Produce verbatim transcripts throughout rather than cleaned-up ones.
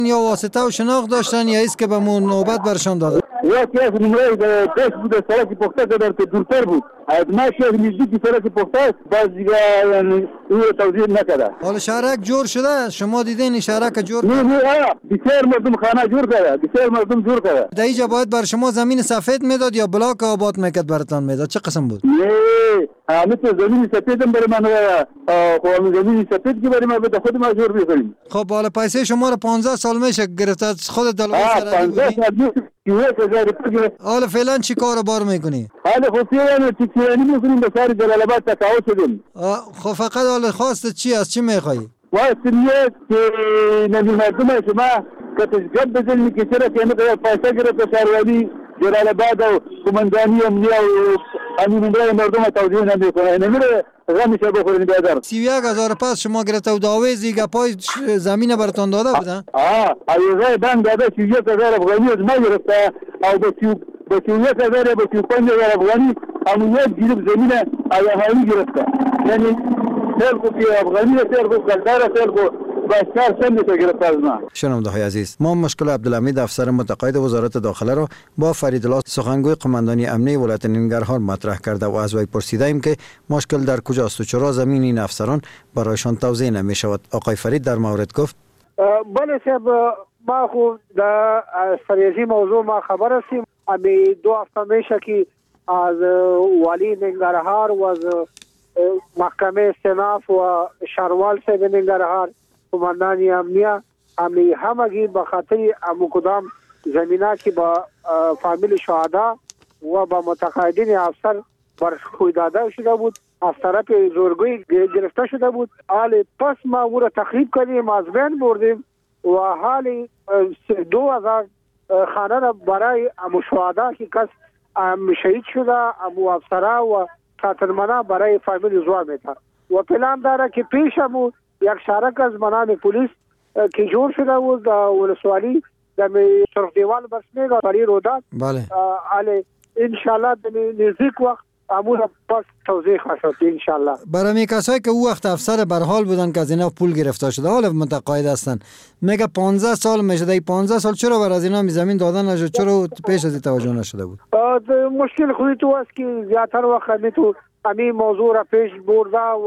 یا واسطه و شناخت داشتن یا ایست که به مون نوبت برشان داده؟ یکی از نمره پیش بود سرک پخته که در که دورتر بود از ماشی از نزدیکی سرک پخته است باز دیگه او توضیح نکرده. حالا شهرک جور شده؟ شما دیدین شهرک جور؟ نه نه بسیار مردم خانه جور کرده، بسیار مردم جور کرده. در اینجا باید بر شما زمین سفید میداد یا بلاک آباد میکرد براتان میداد؟ چه قسم بود؟ نه همه تو زمین سفید هم برای من خب زمین سفید که برای ما بده خود ما جور میکنیم. خب حالا پیسه شما رو پانزده سال میشه گرفته خود دلوی سرکی بودی؟ حالا فعلا چی کار بار میکنی؟ حالا خب فعلا چی کیانی میکنیم به سر جلال آباد تقاعد شدیم. خب فقط حالا خواست چی است؟ چی میخوایی؟ واسه نیست که نمی مردم شما که تشکیل بزنی که چرا که نمیشه پیسه گرفت شهروندی جلال آباد و قماندانی امنیه و همین مردم توضیح نمیکنه نمیره غمشه بخورین بیادر. سی و یک هزار پس شما گرفته و دعوی زیگا پای زمین براتان داده بودن؟ آه ایوزای بند داده سی و یک هزار افغانی از ما گرفته او به سی و یک هزار به سی و پنج هزار افغانی همون یک جیب زمین ایوهایی گرفته. یعنی سرکو که افغانی سرکو کلدار سرکو بسیار سندش گرفته از ما. شنونده های عزیز، ما مشکل عبدالحمید افسر متقاعد وزارت داخله را با فریدالله سخنگوی قماندانی امنیه ولایت ننگرهار مطرح کرده و از وی پرسیدیم که مشکل در کجاست و چرا زمین این افسران برایشان توزیع نمی شود. آقای فرید در مورد گفت بله صاحب ما خو در فریضی موضوع ما خبر هستیم. امی دو هفته میشه که از والی ننگرهار و از محکمه استیناف و شهروال صاحب ننگرهار قماندانی امنیه امی همگی به خاطر امو کدام زمینه که با فامیل شهدا و با متقاعدین افسر برخوی داده شده بود از طرف زورگوی گرفته شده بود. حال پس ما او را تخریب کردیم از بین بردیم و حال دو هزار خانه را برای امو شهدا که کس شهید شده امو افسرا و قاتلمانه برای فامیل زوا میده و پلان داره که پیش امو یک شارک از منام پولیس که جور شده بود در ولسوالی در شرف دیوال برسمیگا برای رودات. بله حالی انشالله در نزدیک وقت امور پس توضیح خواهد انشالله. برای می کسایی که او وقت افسر برحال بودن که از اینا پول گرفته شده حالا متقاعد هستن میگه پانزده سال میشه در پانزده سال چرا بر از اینا زمین دادن نشد؟ چرا پیش از توجه نشده بود؟ مشکل خودی تو است که زیادتر وقت می تو امی موضوع را پیش برده و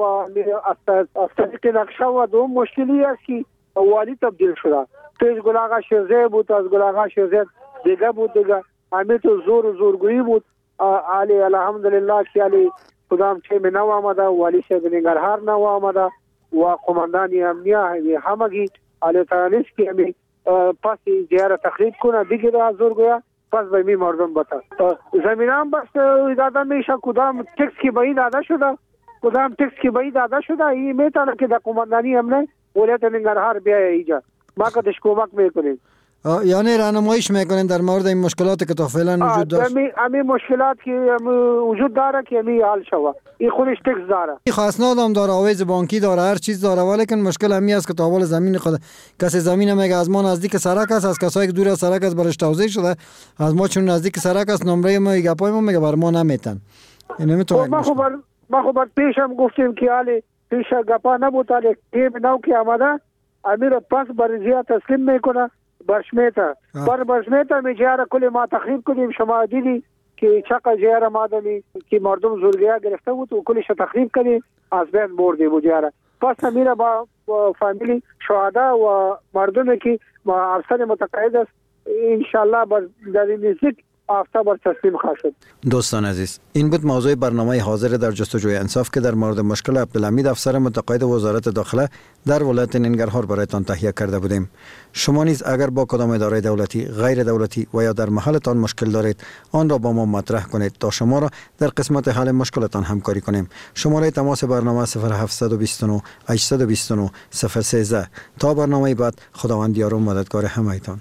از طریق نقشه و دوم مشکلی است که والی تبدیل شده. پیش گلاغا شیرزه بود از گلاغا شیرزه دیگه بود دیگه امی تو زور و زورگویی بود. علی الحمدلله که علی کدام چه می نو آمده والی صاحب ننگرهار نو آمده و قماندانی امنیه همگی علی تانیست که امی پس دیاره تخریب کنه دیگه از زورگویا پس به می مردم بتا زمین هم بس داده میشه کدام تکس که باید داده شده کدام تکس که باید داده شده این میتونه که در قماندانی امنیه ولایت ننگرهار بیایه ایجا ما کدش کمک میکنیم. یعنی راهنماییش میکنین در مورد این مشکلاتی که تا فعلا وجود داشت؟ امی امی مشکلات که وجود داره که امی حل شوه این خودش تکس داره. این خاصناد هم داره آویز بانکی داره هر چیز داره ولیکن مشکل همی است که تا اول زمین خود کسی زمین میگه از ما نزدیک سرک است از کسایی که دور از سرک است برش توزیع شده از ما چون نزدیک سرک است نمره ما گپای ما میگه بر ما نمیتن. این نمیتونه. ما خب ما خب پیشم گفتیم که حالی پیش گپا نبود حالی تیم نو که آمده امیر پس برزیا تسلیم میکنه برشمیتا بر برشمیتا می جاره کلی ما تخریب کردیم شما دیدی که چقدر جاره مادمی که مردم زورگیا گرفته بود و کلیش تخریب کردیم از بین بردیم و جاره پس میره با فامیلی شهدا و مردمی که ما افسر متقاعد است انشالله در نزدیک هفته بر تسلیم خواهد شد. دوستان عزیز این بود موضوع برنامه حاضر در جستجوی انصاف که در مورد مشکل عبدالحمید افسر متقاعد وزارت داخله در ولایت ننگرهار برایتان تهیه کرده بودیم. شما نیز اگر با کدام اداره دولتی، غیر دولتی و یا در محلتان مشکل دارید آن را با ما مطرح کنید تا شما را در قسمت حل مشکلتان همکاری کنیم. شماره تماس برنامه صفر هفت دو نه هشت دو نه صفر یک سه. تا برنامه بعد خداوند یار و مددگار همه‌تان.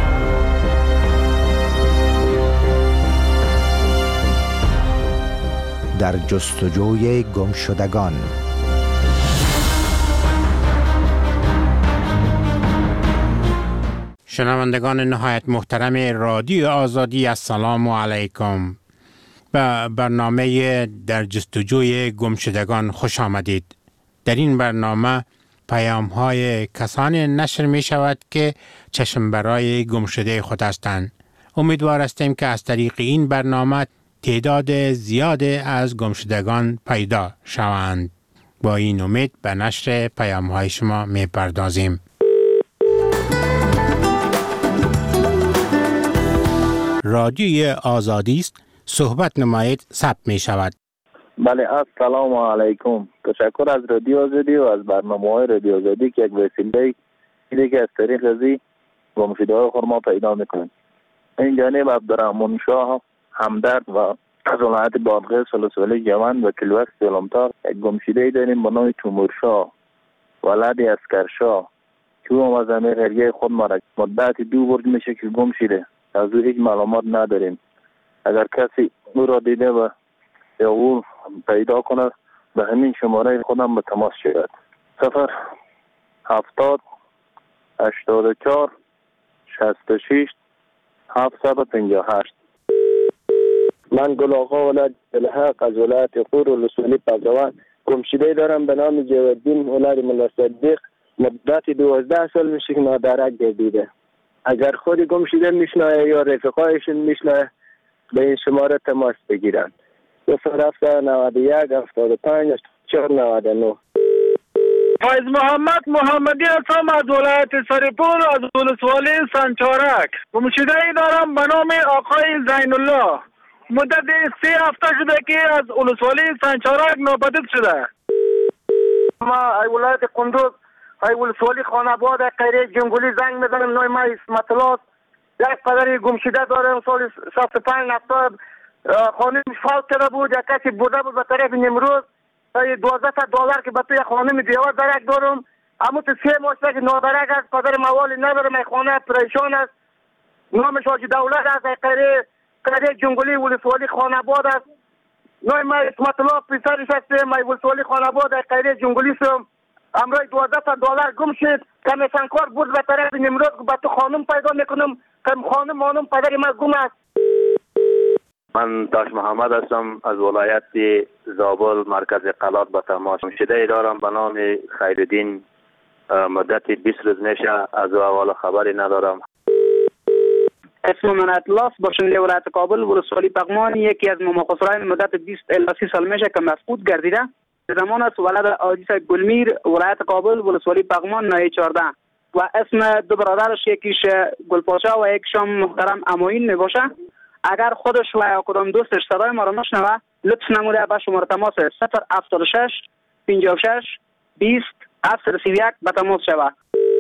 در جستجوی گمشدگان. شنوندگان نهایت محترم رادیو آزادی السلام علیکم. به برنامه در جستجوی گمشدگان خوش آمدید. در این برنامه پیام های کسانی نشر می شود که چشم برای گم شده خود هستند. امیدوار هستیم که از طریق این برنامه تعداد زیاد از گمشدگان پیدا شوند. با این امید به نشر پیام های شما می پردازیم. رادیوی آزادی است، صحبت نمایید ثبت می شود. بله، السلام علیکم. تشکر از رادیو آزادی و از برنامه‌های رادیو آزادی که یک وسیله دیگه که از طریق ازی گمشده‌های خود ما پیدا می‌کنیم. این جانب عبدالرحمن شاه همدرد و از ولایت بادغیس ولسوالی جوان و کلوک سلامتار یک گمشده‌ای داریم به نام تیمورشاه ولد اسکرشاه که او از امیر هریه خود ما را مدت دو برد میشه که گم شده. از او هیچ معلومات نداریم. اگر کسی او را دیده و یا او پیدا کنه به همین شماره خودم به تماس شود. صفر هفتاد هشتاد و چهار شصت و شش هفتصد و پنجاه و هشت. من گل آقا ولد الحق از ولایت خور ولسوالی پگروان گمشده دارم به نام جوادین ولد ملا صدیق. مدت دوازده سال میشه که نادرک گردیده. اگر خود گمشده میشنایه یا رفقایشون میشنایه به این شماره تماس بگیرن. صفر هفت نود و یک هفتاد و پنج چهار نود و نه. فایز محمد محمدی هستم از ولایت سرپور از ولسوالی سنچارک. گمشده ای دارم به نام آقای زین الله. مدت سه هفته شده که از ولسوالی سنچارک ناپدید شده. ما ای ولایت قندوز ای ولسوالی خاناباد قیره جنگولی زنگ میزنم. نوع ما اسمت الله یک پدری گمشده دارم. سال شصت و پنج نفر خانم فوت کرده بود. یک کسی بوده بود به طرف نمروز. دوازده تا دلار که به توی خانم دیوار درک دارم. اما تو سه ماه که نادرک است. پدر موالی ندارم. ای خانه پریشان است. نامش حاجی دولت است. ای قیره قیره جنگولی ولسوالی خاناباد است. نوع ما اسمت الله پسرش هستم. ای ولسوالی خاناباد ای قیره جنگولی سم. امروز دوازده تا دلار گم شد. کمیسن کار بود به طرف نمروز به تو خانم پیدا میکنم. کم خانم مانم پدر ما گم است. من داش محمد هستم از ولایت زابل مرکز قلات به تماس. گمشده دارم به نام خیرالدین. مدت بیست روز میشه از او اول خبری ندارم. اسم من اطلاس باشنده ولایت کابل ولسوالی پغمان یکی از مخاصرین مدت بیست الی سی سال میشه که مفقود گردیده. زمان است ولد آجیس گلمیر ولایت کابل ولسوالی پغمان نایه چهارده و اسم دو برادرش یکیش گلپاشا و یکیشم محترم اموین میباشه. اگر خودش و یا کدام دوستش صدای ما را نشنوه لطف نموده به شماره تماس صفر هفتاد و شش پنجاه و شش بیست هفتصد و سی و یک به تماس شود.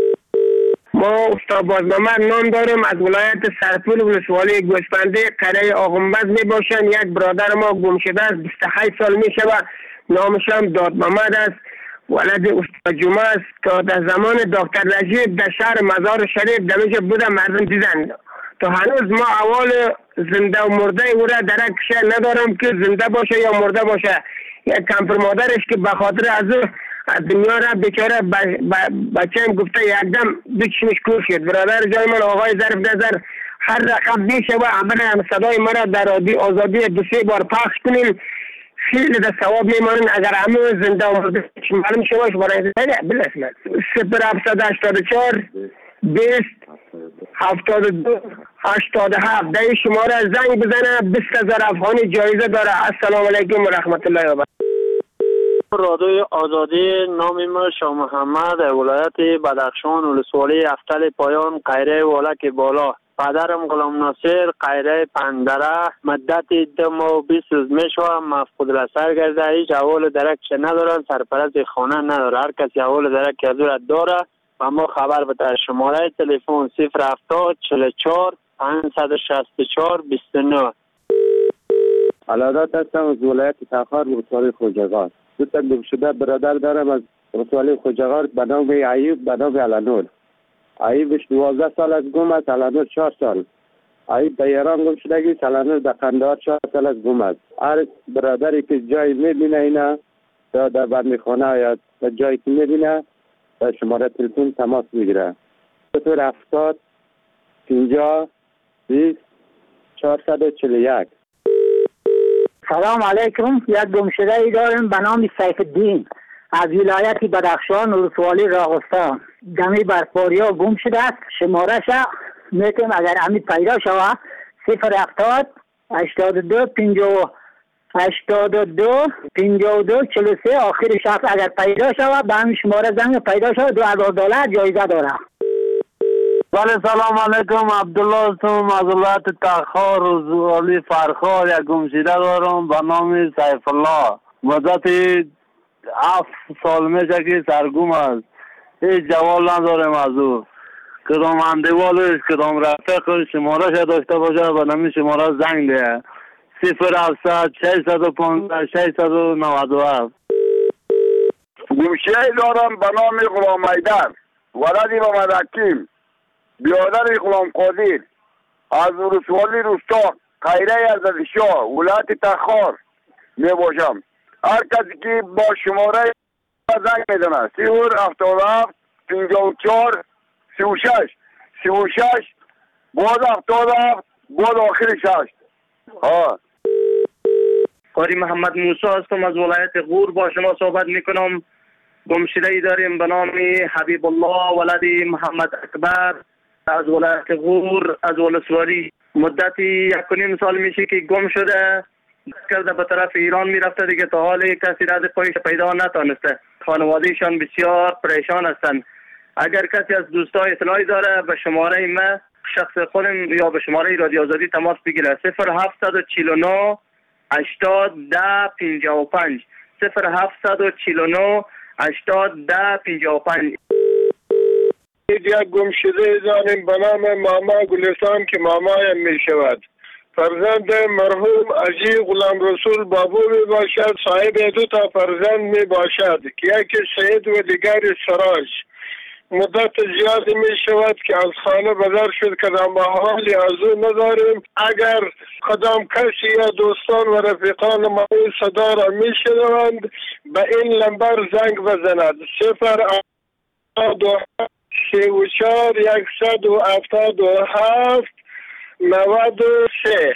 ما استاد بازنامه نام دارم از ولایت سرپور ولسوالی گوسفنده قریه آغنبز می باشن. یک برادر ما گم شده است. بیست و هشت سال می شود. نامش هم داد محمد است. ولد استاد جمعه است که در زمان دکتر رجیب در شهر مزار شریف دمیجه بوده مردم دیدن. تا هنوز ما اول زنده و مرده او را درک ندارم که زنده باشه یا مرده باشه. یک کمپر مادرش که به خاطر از او از دنیا را بیچاره بچه هم گفته یکدم بچشمش کور شد. برادر جای من آقای ظرف نظر هر رقم میشه و عمل صدای مرا در رادیو آزادی دو سه بار پخش کنین خیلی در ثواب میمانن. اگر همه زنده و مرده معلوم شواش برای بلسمن صفر هفتصد و هشتاد و چهار بیست هفتاد و دو هشتاد و هفت در شماره زنگ بزنه. بیست هزار افغانی جایزه داره. السلام علیکم و رحمت الله و برکاته. رادیوی آزادی، نام ما شاه محمد، ولایت بدخشان ولسوالی افتل پایان قیره ولک بالا. پدرم غلام ناصر قیره پندره. مدت دو ماه و بیست روز میشه مفقود الاثر گرده. هیچ احوال درک ندارن. سرپرست خانه نداره. هر کسی احوال درک از او داره و ما خبر بده. شماره تلفن صفر هفتاد چهل و چهار پانصد و شصت و چهار بیست و نه. علادات هستم از ولایت تخار ولسوالی خوجغار. دو تا گم شده برادر دارم از ولسوالی خوجغار به نام ایوب به نام علنور. ایوبش دوازده سال از گم است. علنور چهار سال. ایوب در ایران گم شدگی. علنور در قندهار چهار سال از گم است. هر برادری که جایی میبینه اینا یا در بندخانه یا در جایی که میبینه در شماره تلفن تماس میگیره. صفر هفتاد پنجاه بیست چهارصد و چهل و یک. سلام علیکم. یک گمشده ای دارم به نام سیف الدین. از ولایت بدخشان ولسوالی راغستان دمی برفاری ها گم شده است. شماره شا میتونیم اگر امید پیدا شوه صفر هفتاد هشتاد و دو پنجاه هشتاد و دو پنجاه و دو چهل و سه آخر شخص اگر پیدا شوه به همین شماره زنگ پیدا شوه دو هزار دلار جایزه داره. بله سلام علیکم، عبدالله هستم از ولایت تخار ولسوالی فرخار. یک گمشده دارم به نام سیف الله. مدت هفت سال میشه که سرگم است. هیچ جواب ندارم از او. کدام اندیوالش کدام رفیقش شمارش داشته باشه به نام شماره زنگ ده صفر هفتصد ششصد و پانزده ششصد و نود و هفت. گمشده دارم به نام غلام حیدر ولد محمد حکیم بیادر غلام قادر از ولسوالی روستا خیره عزتشاه ولایت تخار می باشم. هر کسی که با شماره زنگ میزنه صفر هفتاد و هفت پنجاه و چهار سی و شش سی و شش باز هفتاد و هفت باز آخر شش. ها قاری محمد موسی هستم از ولایت غور با شما صحبت میکنم. گمشده ای داریم به نام حبیب الله ولد محمد اکبر از ولایت غور از ولسوالی. مدتی یک و نیم سال میشه که گم شده کرده به طرف ایران میرفته دیگه تا حال کسی را از پایش پیدا نتانسته. خانوادهشان بسیار پریشان هستند. اگر کسی از دوستای اطلاعی داره به شماره ما شخص خودم یا به شماره رادیو آزادی تماس بگیره صفر هفتصد و چهل و نه هشتاد ده پنجاه و پنج صفر هفتصد و چهل و نه هشتاد ده پنجاه و پنج. یک گمشده داریم به نام ماما گلستان که مامایم می شود. فرزند مرحوم اجی غلام رسول بابو می باشد. صاحب دو تا فرزند می باشد که یکی سید و دیگر سراج. مدت زیادی می شود که از خانه بدر شد که در حالی از او نداریم. اگر کدام کسی یا دوستان و رفیقان ما این صدا را می شنوند به این لمبر زنگ بزند صفر دو سی و چهار یکصد و هفتاد و هفت نود و سه.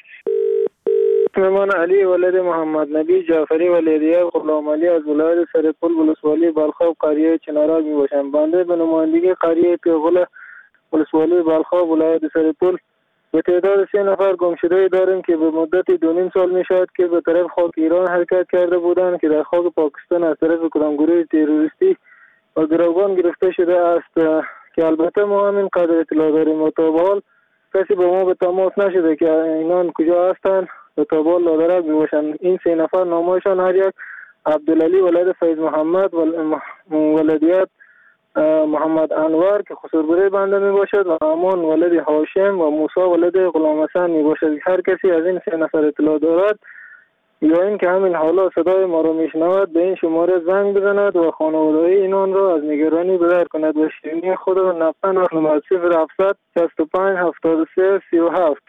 من علی ولد محمد نبی جعفری ولیدیه غلام علی از ولایت سرپل ولسوالی بالخاب قریه چنارال می باشم. بنده به نمایندگی قریه پیغل ولسوالی بالخاب ولایت سرپل به تعداد سه نفر گمشده داریم که به مدت دو نیم سال می شود که به طرف خاک ایران حرکت کرده بودند که در خاک پاکستان از طرف کدام گروه تروریستی و گروگان گرفته شده است که البته ما همین قدر اطلاع داریم و تا به حال کسی با ما به تماس نشده که اینان کجا هستند و تا به حال لادرک میباشند. این سه نفر نامایشان هر یک عبدالعلی ولد فیض محمد ولدیت محمد انور که خسربره بنده میباشد و امان ولد هاشم و موسی ولد غلام حسن میباشد. هر کسی از این سه نفر اطلاع دارد یا این که همین حالا صدای ما را میشنود به این شماره زنگ بزند و خانواده اینان را از نگرانی بدر کند و شیرینی خود را نقطه نقل صفر هفتصد شصت و پنج هفتاد و سه سی و هفت.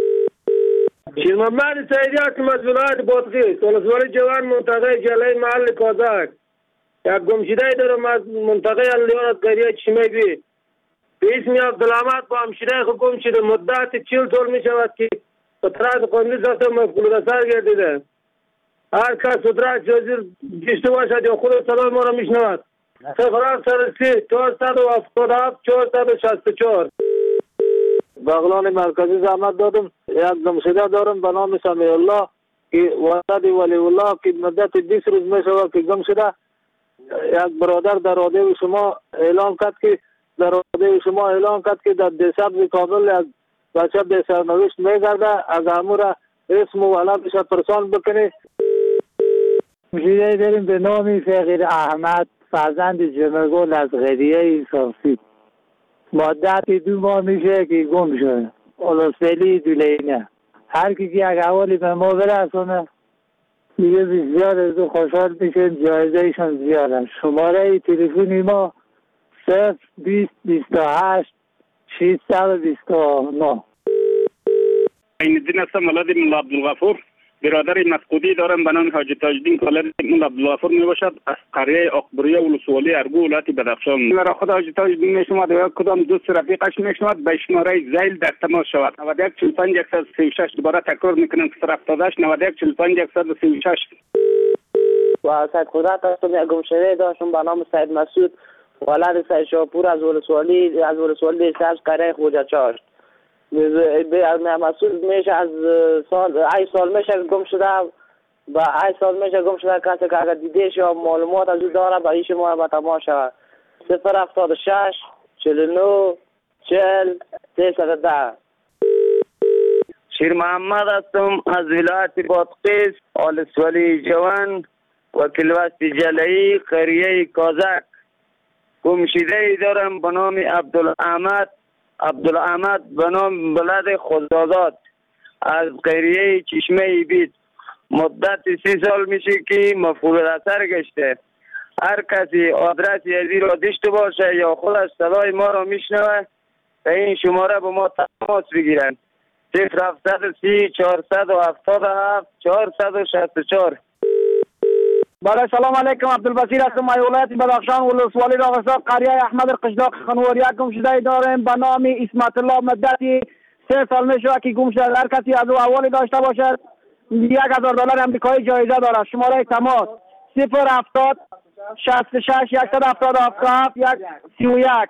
شیر محمد سیدیات از ولایت بادغیس ولسوالی جوان منطقه جلای محل کازک. یک گمشده دارم از منطقه الیانت قریه چشمگی به اسم عبدالحمد با همشیره خود گم شده. مدت چهل سال می شود که به طرف قانونی ساخته مفقود اثر گردیده. هر کس سدرک جزیر گشته باشد یا خود صدای ما را میشنود صفر هفتصد سی چهارصد و هفتاد و هفت چهارصد و شصت و چهار. بغلان مرکزی زحمت دادم. یک گمشده دارم به نام سمیع الله که ولد ولی الله که مدت بیست روز می شود که گم شده. یک برادر در رادیو شما اعلام کرد که در رادیو شما اعلام کرد که در دیسبز کابل از بچه به سرنوشت میگرده. از امور اسم و علمش پرسان بکنی. گمشده داریم به نام فقیر احمد فرزند جمگل از غریه صافی. مدت دو ماه میشه که گم شده. ولسوالی دولینه. هر کی که یک حوالی به ما برسونه دیگه بسیار از او خوشحال میشیم. جایزه ایشان زیاده. شماره تلفنی ما صفر بیست بیست و هشت ششصد و بیست و نه. این دین هستم ولد مولا عبدالغفور برادر مفقودی دارم به نام حاجی تاجدین که ولد مولا عبدالغفور می باشد از قریه اقبریه ولسوالی ارگو ولایت بدخشان. مرا خود حاجی تاجدین میشمد و یک کدام دوست رفیقش میشمد به شماره زیل در تماس شود نود و یک چهل و پنج صد و سی و شش. دوباره تکرار میکنم که صفر هفتاد و هشت نود و یک چهل و پنج صد و سی و شش. و سید قدرت هستم. یک گمشده داشتم به نام سید مسعود ولد سید شاپور از ولسوالی از ولسوالی سبز قریه خوجه چاشت. مسعود میشه از سال ای سال میشه گم شده و ای سال میشه گم شده کسی که اگر دیدهش یا معلومات از او داره برای شما به تماس شود. صفر هفتاد و شش چهل و نه چهل سیصد و ده. شیر محمد هستم از ولایت بادغیس آلسولی جوان و کلوست جلعی قریه کازک. گمشده ای دارم به نام عبدالاحمد عبدالاحمد به نام بلد خداداد از قریه چشمه بید. مدت سی سال میشه که مفقود اثر گشته. هر کسی آدرسی از این را داشته باشه یا خودش صدای ما را میشنوه به این شماره با ما تماس بگیرن. صفر هفتصد و سی چهارصد و هفتاد و هفت چهارصد و شصت و چهار. برای سلام علیکم، عبدالبصیر هستم از ولایت بدخشان ولسوالی راغستان قریه احمد قشلاق خنوار. یک گمشده داریم به نام اسمت الله مدتی سه سال میشه که گم شده. هر کسی از او احوالی داشته باشد یک هزار دلار امریکایی جایزه دارد. شماره تماس صفر هفتاد شصت و شش یکصد و هفتاد و هفت یک سی و یک.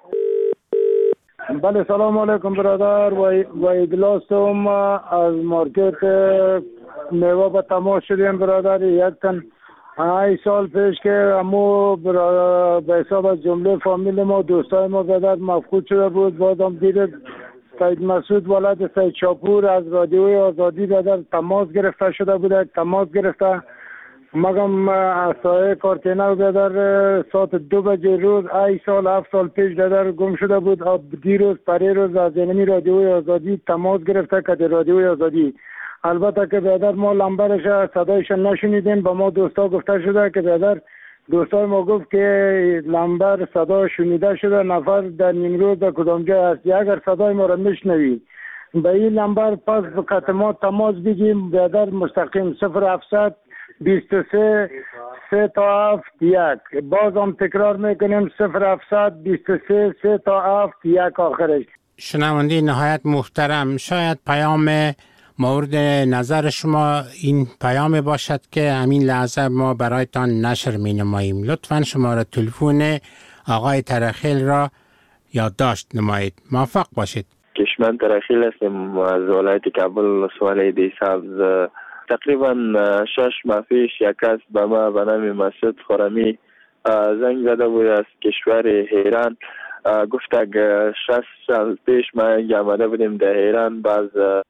بله سلام علیکم برادر و ایدلاستم از مارکت میوه به تماس شدیم برادر. یک تن ای سال پیش که امو به حساب از جمله فامیل ما دوستای ما برادر مفقود شده بود. بازم دیدید سید مسعود ولد سید شاپور از رادیوی آزادی برادر تماس گرفته شده بود. تماس گرفته مگم سایه کارتینه برادر ساعت دو بجه روز ای سال هفت سال پیش برادر گم شده بود. دیروز پری روز از اینمی رادیوی آزادی تماس گرفته که رادیوی آزادی. البته که برادر ما لمبرش صدایش نشنیدیم. با ما دوستا گفته شده که برادر دوستای ما گفت که لمبر صدا شنیده شده نفر در نیمروز در کدام جای است. اگر صدای ما را میشنوی به این لمبر پس به ما تماس بگیم برادر مستقیم صفر هفتصد بیست و سه سه تا هفت یک. باز هم تکرار میکنیم صفر هفتصد بیست و سه سه تا هفت یک آخرش. شنونده نهایت محترم، شاید پیام مورد نظر شما این پیام باشد که همین لحظه ما برایتان نشر می نماییم. لطفاً شماره تلفن آقای ترخیل را یادداشت نمایید. موفق باشید. کشمن ترخیل هستم از ولایت کابل ولسوالی دیسابز. تقریبا شش ماه پیش یک کس به ما به نام مسعود خرمی زنگ زده بود از کشور ایران. گفت که شش سال پیش ما آمده بودیم در ایران، باز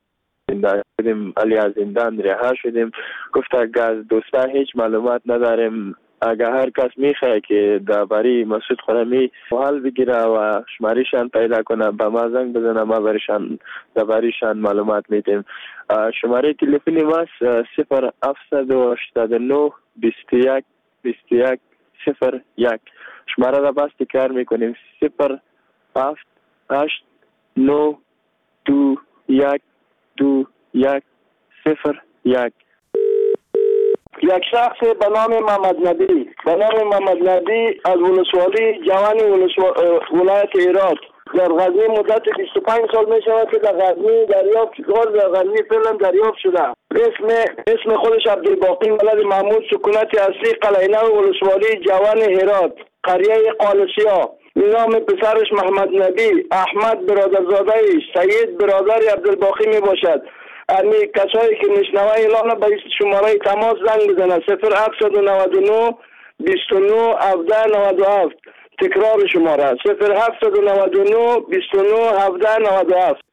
بودیم علی از زندان رها شدیم. گفت که از دوستان هیچ معلومات نداریم. اگر هر کس میخواه که درباره مسعود خرمی حال بگیره و شمارهشان پیدا کنه به ما زنگ بزنه، ما برشان دربارهشان معلومات میدیم. شماره تلفنی ما صفر هفتصد و هشتاد و نه بیست و یک بیست و یک صفر یک. شماره را باز تکرار میکنیم صفر هفت هشت نه دو یک دو یک صفر یک. یک شخص به نام محمد نبی به نام محمد نبی از ولسوالی جوانی ولایت هرات در غزنی مدت بیست و پنج سال می شود که در غزنی دریافت گاز در غزنی فعلا دریافت شده. اسم اسم خودش عبدالباقی ولد محمود، سکونت اصلی قلعه ولسوالی جوان هرات قریه قالسیا. نام پسرش محمد نبی، احمد برادرزاده سید برادر عبدالباقی می باشد. امی کسایی که میشنوه اعلان به شماره تماس زنگ بزنه صفر هفتصد و نود و نه بیست و نه هفده نود و هفت. تکرار شماره صفر هفتصد و نود و نه بیست و نه هفده نود و هفت.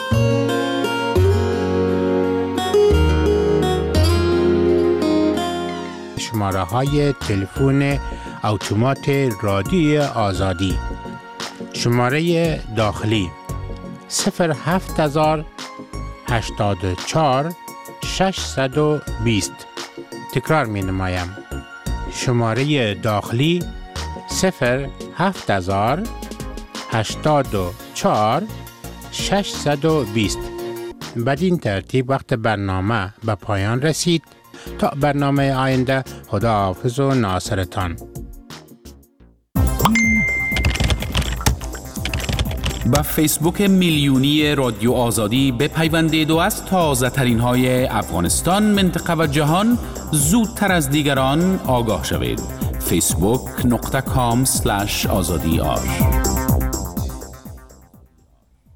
شماره های تلفن اتومات رادیو آزادی. شماره داخلی صفر هفت هزار هشتاد و چهار ششصد و بیست. تکرار می نمایم. شماره داخلی صفر هفت هزار هشتاد و چهار ششصد و بیست. بدین ترتیب وقت برنامه به پایان رسید. تا برنامه آینده، خداحافظ و ناصرتان. به فیسبوک میلیونی رادیو آزادی بپیوندید و از تازه ترین های افغانستان، منطقه و جهان زودتر از دیگران آگاه شوید. فیسبوک نقطه کام سلش آزادی آر